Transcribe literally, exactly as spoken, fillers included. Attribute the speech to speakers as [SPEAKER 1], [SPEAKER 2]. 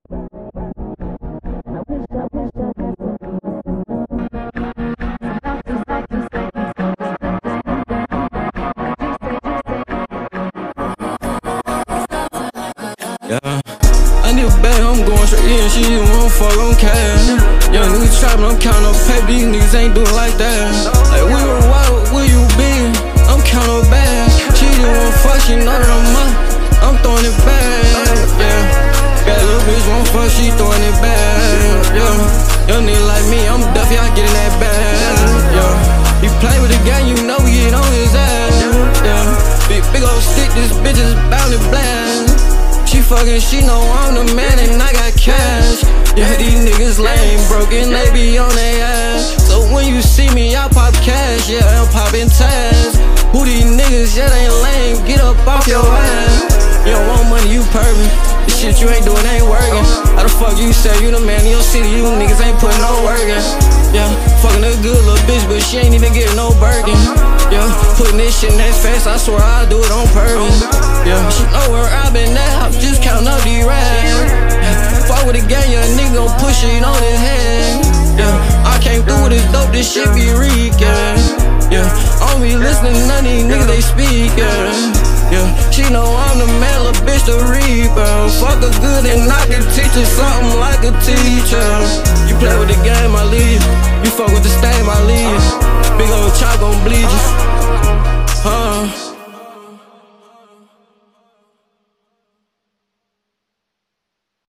[SPEAKER 1] Yeah. I need a bag, I'm going straight in, she just wanna fuck on cash. Young niggas trappin', I'm countin' up paper, these niggas ain't doing like that. Like, we were wild, where you been? I'm countin' up bad. She just wanna fuck, she know that I'm up, I'm throwing it back, yeah. Bad little bitch wanna fuck, she throwing it back, yeah. Young nigga like me, I'm Duffy, I get in that bag, yeah. He play with the gang, you know we get on his ass, yeah. Big, big old stick, this bitch is bound to blast. She fucking, she know I'm the man and I got cash. Yeah, these niggas lame, broken, they be on their ass. So when you see me, I pop cash, yeah, I'm popping tags. Who these niggas, yeah, they lame, get up off your ass. You don't want money, you pervin'. This shit you ain't doing ain't working. How the fuck you say you the man in your city, you niggas ain't putting no work in. Yeah, fucking a good little bitch, but she ain't even getting no Birkin. Yeah, putting this shit in that face, I swear I do it on purpose. Yeah, she know where I been at, I'm just counting up these racks. Yeah, fuck with the gang, young nigga gon' push it on his head. Yeah, I came through with this dope, this shit be reeking. Yeah, I don't be listening to none of these niggas, they speaking. Yeah, she know I'm the man, little bitch, the reaper. Fuck her good and I can teach her something like a teacher. You play with the game, I leave you. You fuck with the stain, I leave you. Big old chop gon' bleed you. Huh?